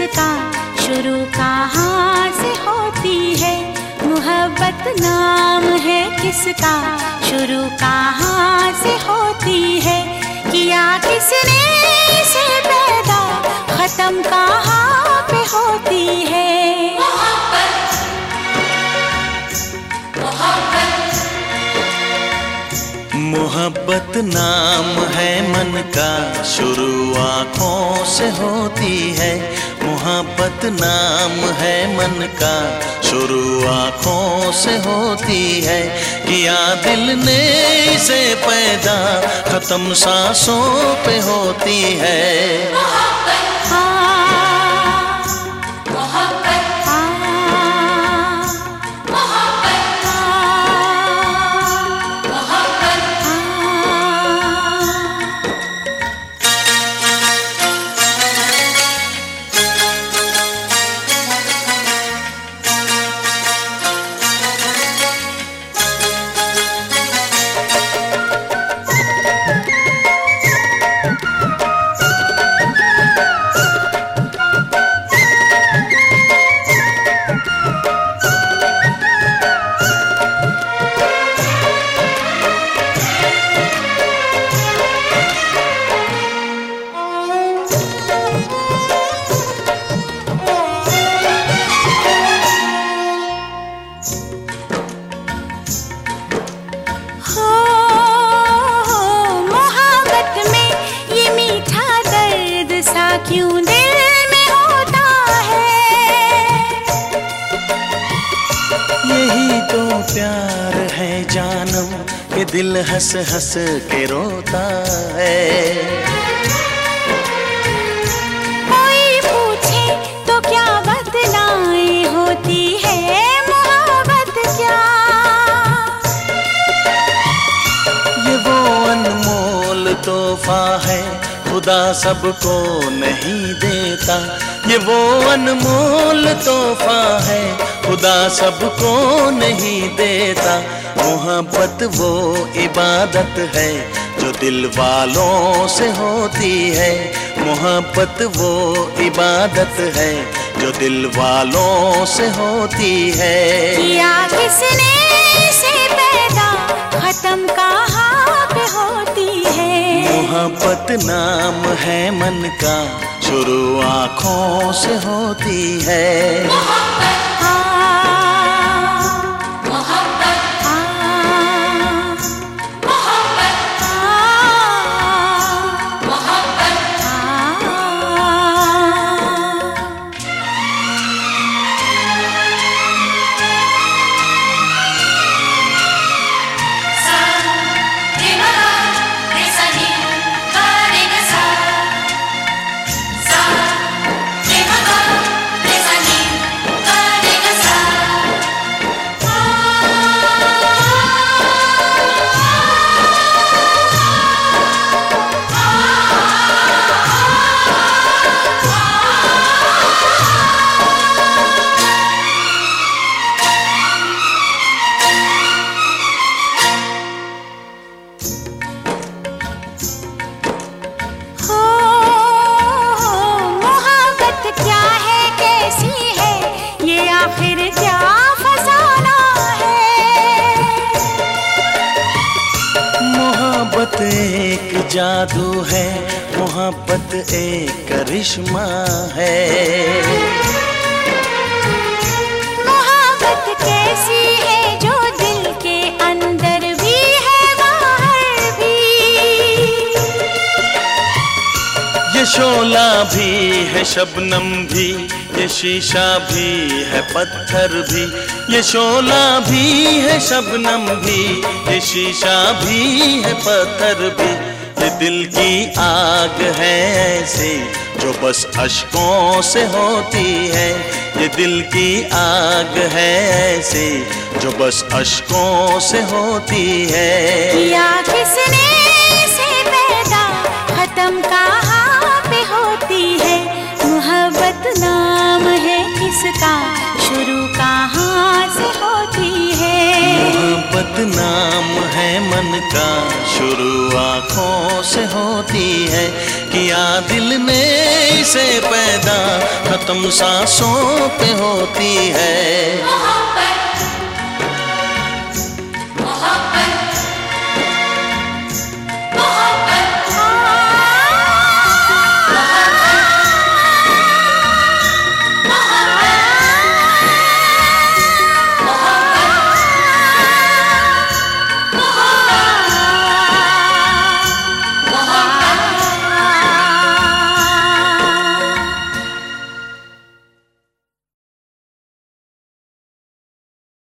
किसका, शुरू कहाँ से होती है। मोहब्बत नाम है किसका, शुरू कहाँ से होती है। किया किसने इसे पैदा, खत्म कहाँ पे होती है। मोहब्बत नाम है मन का, शुरू आँखों से होती है। मोहब्बत नाम है मन का, शुरू आँखों से होती है। किया दिल ने इसे पैदा, खत्म सांसों पे होती है। क्यों दिल में होता है, यही तो प्यार है जानम, कि दिल हंस हंस के रोता है। कोई पूछे तो क्या बदनाई होती है, मोहब्बत क्या। ये वो अनमोल तोहफा है, खुदा सबको नहीं देता। ये वो अनमोल तोहफा है, खुदा सबको नहीं देता। मोहब्बत वो इबादत है, जो दिल वालों से होती है। मोहब्बत वो इबादत है, जो दिल वालों से होती है। किया किसने इसे पैदा, खत्म कहाँ पे होती है। मोहब्बत नाम है मन का, शुरू आँखों से होती है। आखिर क्या फसाना है। मोहब्बत एक जादू है, मोहब्बत एक करिश्मा है। मोहब्बत कैसी है, जो दिल के अंदर भी है बाहर भी। ये शोला भी है शबनम भी, ये शीशा भी है पत्थर भी। ये शोला भी है शबनम भी, ये शीशा भी है पत्थर भी। ये दिल की आग है ऐसे, जो बस अश्कों से होती है। ये दिल की आग है ऐसे, जो बस अश्कों से होती है। किया किसने इसे पैदा, खत्म कहाँ पे होती है। मोहब्बत नाम है किसका, शुरू कहाँ से होती है। मोहब्बत नाम है मन का, शुरू आँखों से होती है। किया दिल ने इसे पैदा, खत्म सांसों पे होती है।